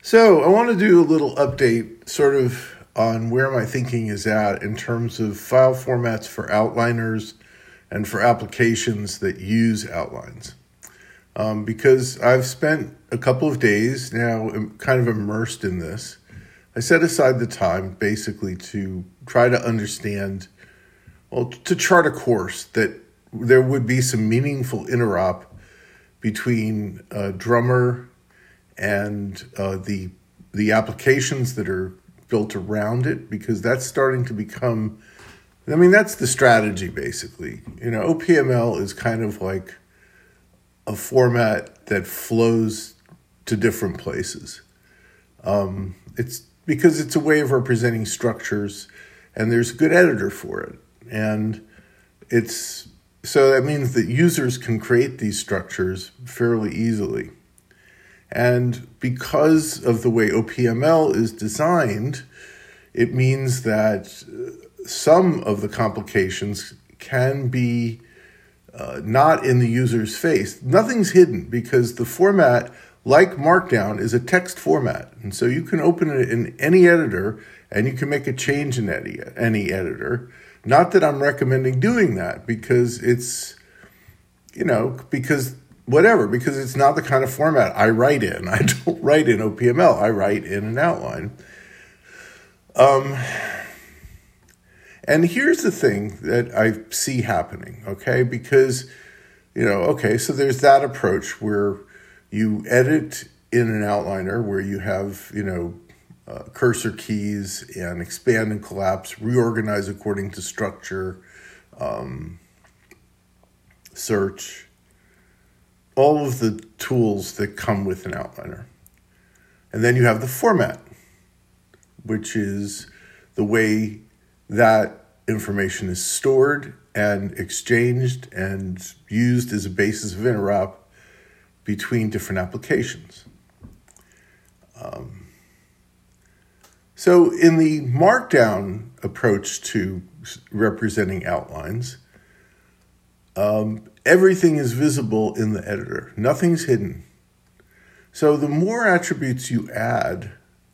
So I want to do a little update sort of on where my thinking is at in terms of file formats for outliners and for applications that use outlines. Because I've spent a couple of days now kind of immersed in this. I set aside the time basically to try to understand, to chart a course that there would be some meaningful interop between Drummer and the applications that are built around it, because that's starting to become, that's the strategy basically. OPML is kind of like a format that flows to different places. It's because it's a way of representing structures, and there's a good editor for it. And so that means that users can create these structures fairly easily. And because of the way OPML is designed, it means that some of the complications can be not in the user's face. Nothing's hidden because the format, like Markdown, is a text format. And so you can open it in any editor and you can make a change in any editor. Not that I'm recommending doing that because because it's not the kind of format I write in. I don't write in OPML. I write in an outline. And here's the thing that I see happening, okay? Because, so there's that approach where you edit in an outliner where you have, cursor keys and expand and collapse, reorganize according to structure, search, all of the tools that come with an outliner. And then you have the format, which is the way that information is stored and exchanged and used as a basis of interop between different applications. So in the Markdown approach to representing outlines, everything is visible in the editor. Nothing's hidden. So the more attributes you add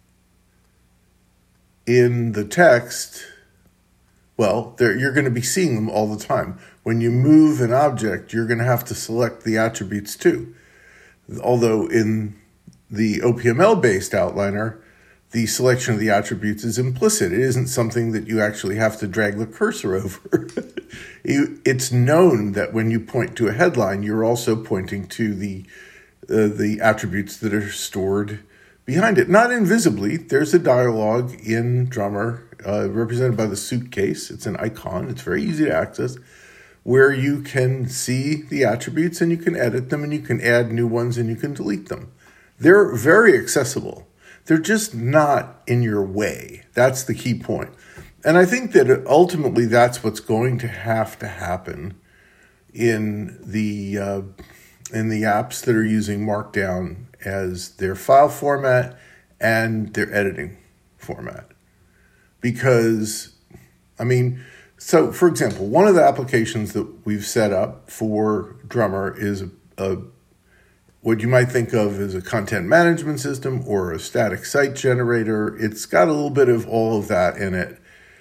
in the text, you're going to be seeing them all the time. When you move an object, you're going to have to select the attributes too. Although in the OPML-based outliner, the selection of the attributes is implicit. It isn't something that you actually have to drag the cursor over. It's known that when you point to a headline, you're also pointing to the attributes that are stored behind it. Not invisibly. There's a dialogue in Drummer represented by the suitcase. It's an icon. It's very easy to access, where you can see the attributes and you can edit them and you can add new ones and you can delete them. They're very accessible. They're just not in your way. That's the key point. And I think that ultimately that's what's going to have to happen in the apps that are using Markdown as their file format and their editing format. Because, so for example, one of the applications that we've set up for Drummer is what you might think of as a content management system or a static site generator. It's got a little bit of all of that in it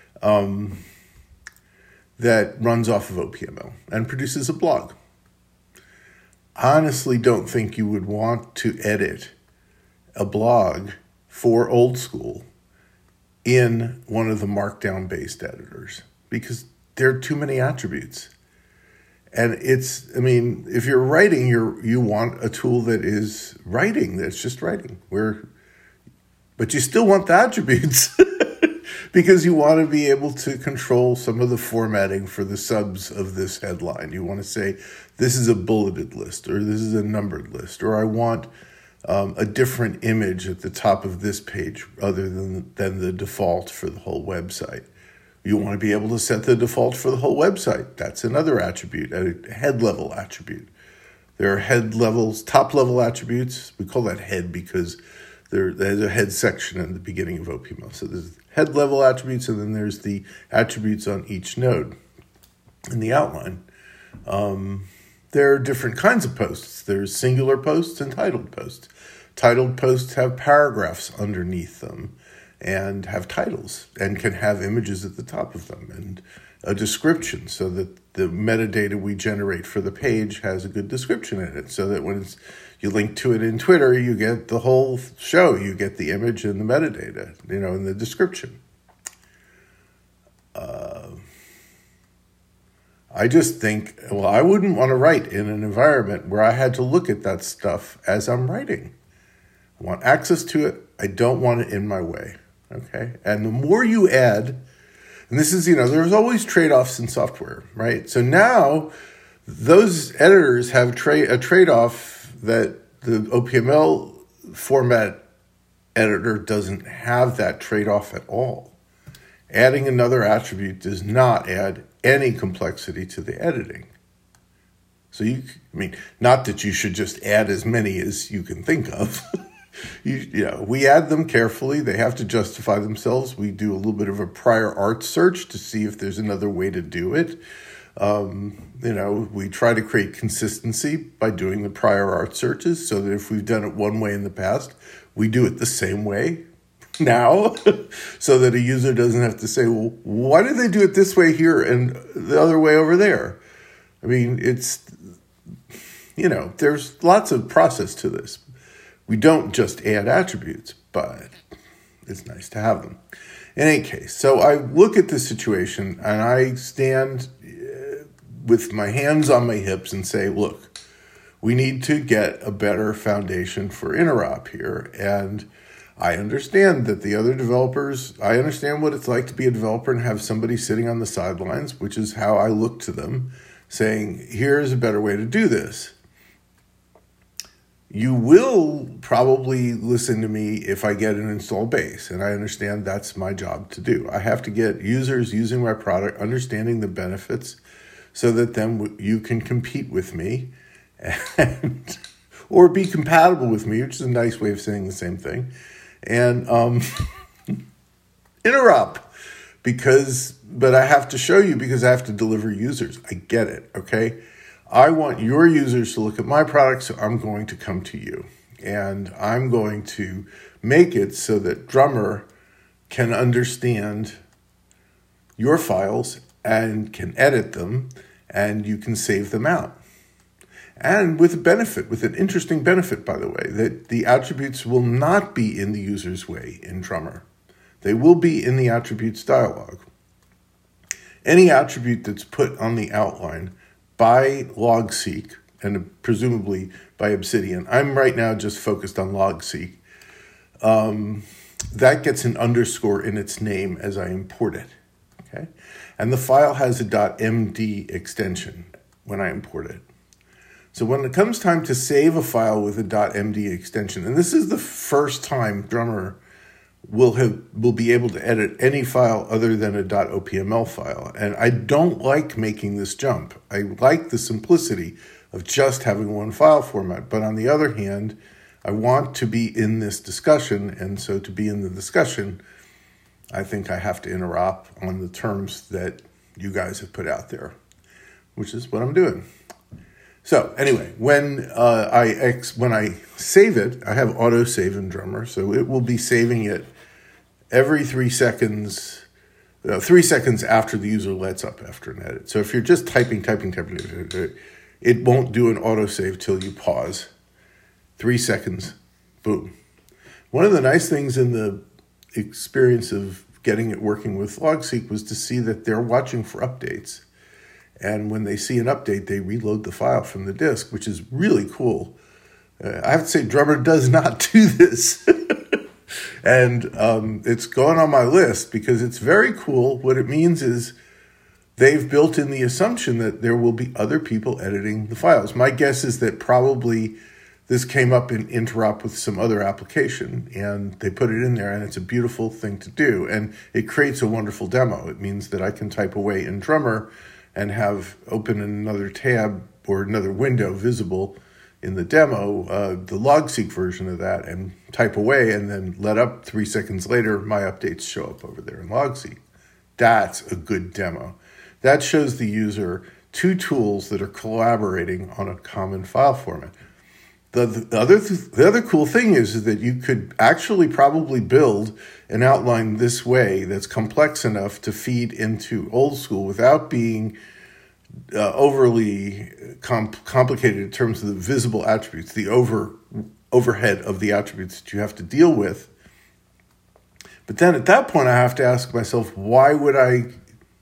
that runs off of OPML and produces a blog. I honestly don't think you would want to edit a blog for Old School in one of the Markdown-based editors because there are too many attributes. And if you're writing, you want a tool that is writing, that's just writing. But you still want the attributes because you want to be able to control some of the formatting for the subs of this headline. You want to say, this is a bulleted list, or this is a numbered list, or I want a different image at the top of this page other than the default for the whole website. You want to be able to set the default for the whole website. That's another attribute, a head level attribute. There are head levels, top level attributes. We call that head because there's a head section in the beginning of OPML. So there's head level attributes, and then there's the attributes on each node in the outline. There are different kinds of posts. There's singular posts and titled posts. Titled posts have paragraphs underneath them and have titles and can have images at the top of them and a description so that the metadata we generate for the page has a good description in it, so that when you link to it in Twitter, you get the whole show. You get the image and the metadata, in the description. I just think, I wouldn't want to write in an environment where I had to look at that stuff as I'm writing. I want access to it. I don't want it in my way. Okay? And the more you add, and this is, there's always trade-offs in software, right? So now those editors have a trade-off that the OPML format editor doesn't have that trade-off at all. Adding another attribute does not add any complexity to the editing. So not that you should just add as many as you can think of. We add them carefully. They have to justify themselves. We do a little bit of a prior art search to see if there's another way to do it. We try to create consistency by doing the prior art searches so that if we've done it one way in the past, we do it the same way now, so that a user doesn't have to say, well, why did they do it this way here and the other way over there? It's, there's lots of process to this. We don't just add attributes, but it's nice to have them. In any case, so I look at the situation and I stand with my hands on my hips and say, look, we need to get a better foundation for interop here. And I understand that the other developers, I understand what it's like to be a developer and have somebody sitting on the sidelines, which is how I look to them, saying, here's a better way to do this. You will probably listen to me if I get an install base, and I understand that's my job to do. I have to get users using my product, understanding the benefits, so that then you can compete with me and or be compatible with me, which is a nice way of saying the same thing. And interrupt but I have to show you because I have to deliver users. I get it, okay? I want your users to look at my product, so I'm going to come to you. And I'm going to make it so that Drummer can understand your files and can edit them, and you can save them out. And with an interesting benefit, by the way, that the attributes will not be in the user's way in Drummer. They will be in the attributes dialog. Any attribute that's put on the outline by LogSeq, and presumably by Obsidian, I'm right now just focused on LogSeq, that gets an underscore in its name as I import it. Okay? And the file has a .md extension when I import it. So when it comes time to save a file with a .md extension, and this is the first time Drummer will be able to edit any file other than a .opml file. And I don't like making this jump. I like the simplicity of just having one file format. But on the other hand, I want to be in this discussion. And so to be in the discussion, I think I have to interop on the terms that you guys have put out there, which is what I'm doing. So anyway, when I save it, I have autosave in Drummer, so it will be saving it every 3 seconds, 3 seconds after the user lets up after an edit. So if you're just typing, it won't do an autosave till you pause. 3 seconds, boom. One of the nice things in the experience of getting it working with LogSeq was to see that they're watching for updates. And when they see an update, they reload the file from the disk, which is really cool. I have to say, Drummer does not do this. And it's going on my list because it's very cool. What it means is they've built in the assumption that there will be other people editing the files. My guess is that probably this came up in interop with some other application, and they put it in there, and it's a beautiful thing to do. And it creates a wonderful demo. It means that I can type away in Drummer and have open another tab or another window visible in the demo, the LogSeq version of that, and type away and then let up 3 seconds later, my updates show up over there in LogSeq. That's a good demo. That shows the user two tools that are collaborating on a common file format. The other cool thing is that you could actually probably build an outline this way that's complex enough to feed into old school without being overly complicated in terms of the visible attributes, the overhead of the attributes that you have to deal with. But then at that point, I have to ask myself, why would anyway,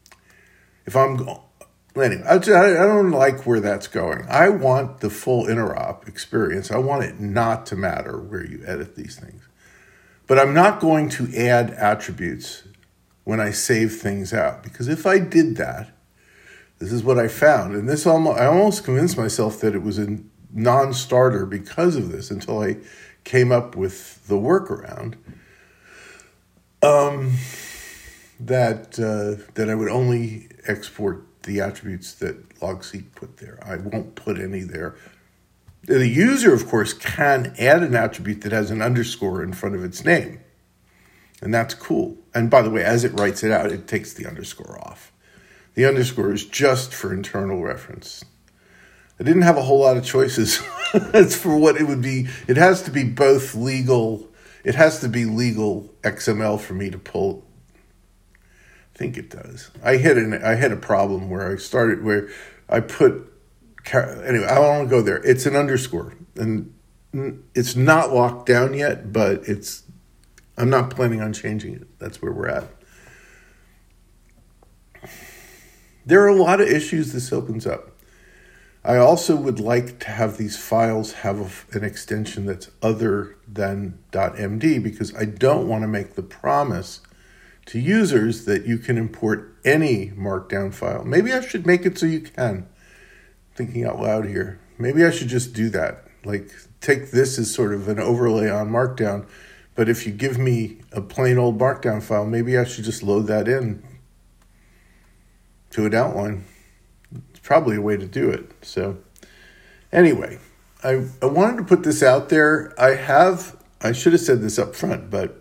I don't like where that's going. I want the full interop experience. I want it not to matter where you edit these things. But I'm not going to add attributes when I save things out, because if I did that, this is what I found. And I almost convinced myself that it was a non-starter because of this until I came up with the workaround. That I would only export the attributes that logseq put there. I won't put any there. The user, of course, can add an attribute that has an underscore in front of its name. And that's cool. And by the way, as it writes it out, it takes the underscore off. The underscore is just for internal reference. I didn't have a whole lot of choices as for what it would be. It has to be both legal. It has to be legal XML for me to pull. I think it does. I had a problem where I put, anyway, I don't want to go there. It's an underscore, and it's not locked down yet, but I'm not planning on changing it. That's where we're at. There are a lot of issues this opens up. I also would like to have these files have an extension that's other than .md, because I don't want to make the promise to users that you can import any markdown file. Maybe I should make it so you can. Thinking out loud here. Maybe I should just do that. Like, take this as sort of an overlay on markdown, but if you give me a plain old markdown file, maybe I should just load that in to an outline. It's probably a way to do it. So anyway, I wanted to put this out there. I should have said this up front, but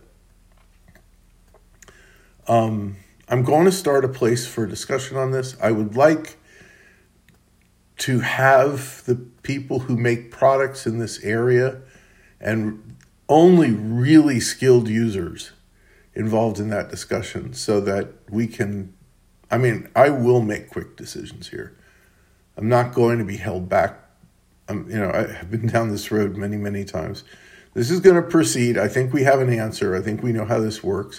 I'm going to start a place for discussion on this. I would like to have the people who make products in this area and only really skilled users involved in that discussion so that we can, I will make quick decisions here. I'm not going to be held back. I have been down this road many, many times. This is going to proceed. I think we have an answer. I think we know how this works.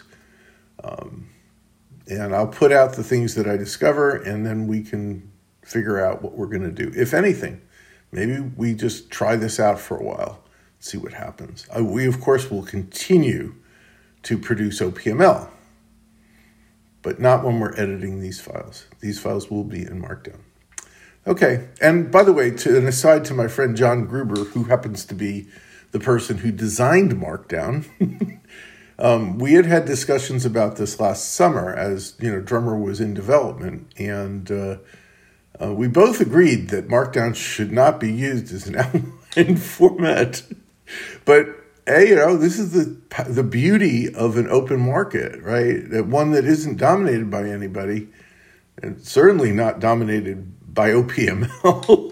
And I'll put out the things that I discover, and then we can figure out what we're going to do. If anything, maybe we just try this out for a while, see what happens. We, of course, will continue to produce OPML, but not when we're editing these files. These files will be in Markdown. Okay, and by the way, to an aside to my friend John Gruber, who happens to be the person who designed Markdown, we had discussions about this last summer as, Drummer was in development, and we both agreed that Markdown should not be used as an outline format. But, hey, this is the beauty of an open market, right? That one that isn't dominated by anybody, and certainly not dominated by OPML.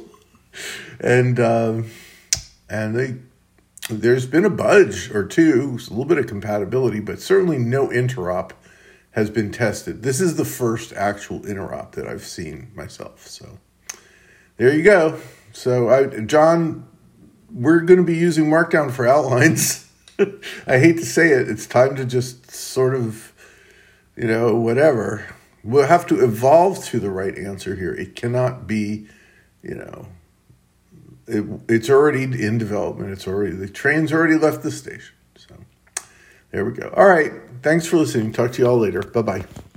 There's been a budge or two, a little bit of compatibility, but certainly no interop has been tested. This is the first actual interop that I've seen myself. So there you go. So John, we're going to be using Markdown for outlines. I hate to say it. It's time to just sort of, whatever. We'll have to evolve to the right answer here. It cannot be, it's already in development. The train's already left the station. So there we go. All right. Thanks for listening. Talk to you all later. Bye-bye.